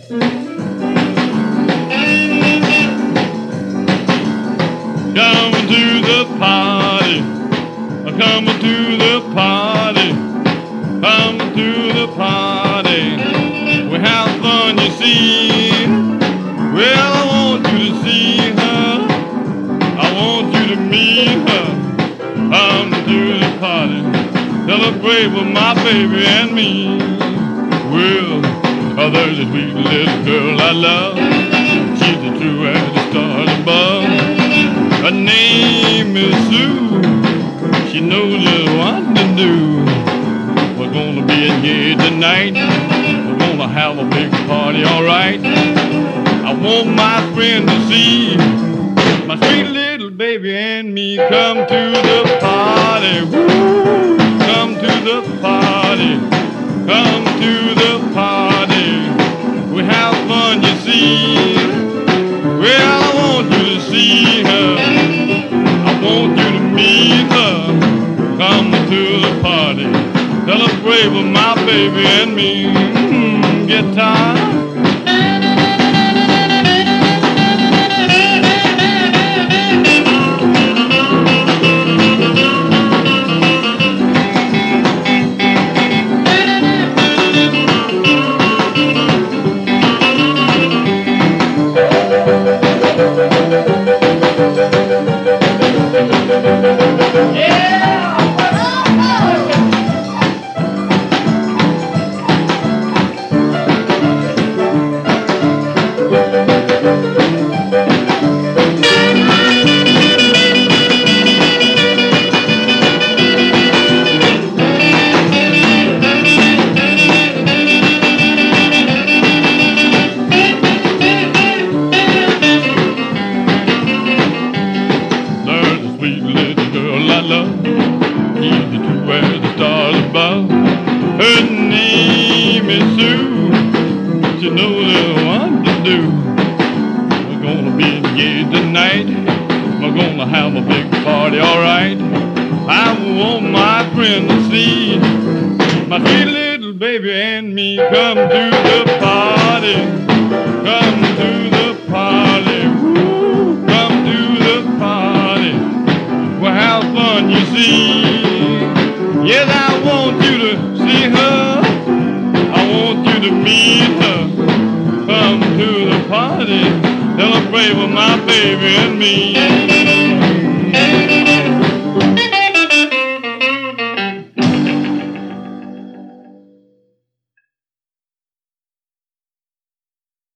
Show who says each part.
Speaker 1: Come to the party, come to the party, come to the party. We have fun, you see. Well, I want you to see her, I want you to meet her. Come to the party, celebrate with my baby and me. Well, there's a sweet little girl I love. She's the true as the stars above. Her name is Sue. She knows just what to do. We're gonna be in here tonight. We're gonna have a big party, alright. I want my friend to see my sweet little baby and me. Come to the party, woo. Come to the party, come to the party. We have fun, you see. Well, I want you to see her, I want you to meet her. Come to the party, celebrate with my baby and me. Guitar. Sweet little girl I love, she's the true as the stars above. Her name is Sue, she knows what to do. We're gonna be in here tonight, we're gonna have a big party, alright. I want my friend to see my sweet little baby and me. Come to the party, come to the party, woo. Come to the party, we'll have fun, you see. Yes, I want you to see her, I want you to meet her. Come to the party, celebrate with my baby and me.